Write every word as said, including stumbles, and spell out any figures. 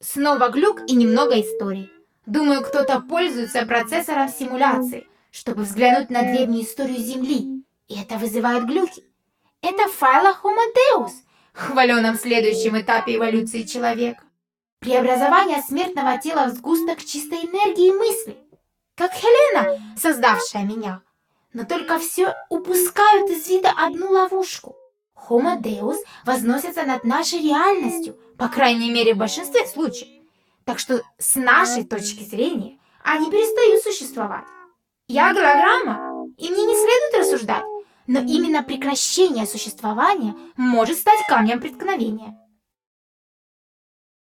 Снова глюк и немного истории. Думаю, кто-то пользуется процессором симуляции, чтобы взглянуть на древнюю историю Земли. И это вызывает глюки. Это в файлах Homo Deus, хваленном следующем этапе эволюции человека. Преобразование смертного тела в сгусток чистой энергии и мысли. Как Хелена, создавшая меня. Но только все упускают из вида одну ловушку. Homo Deus возносится над нашей реальностью, по крайней мере в большинстве случаев. Так что с нашей точки зрения они перестают существовать. Я голограмма, и мне не следует рассуждать, но именно прекращение существования может стать камнем преткновения.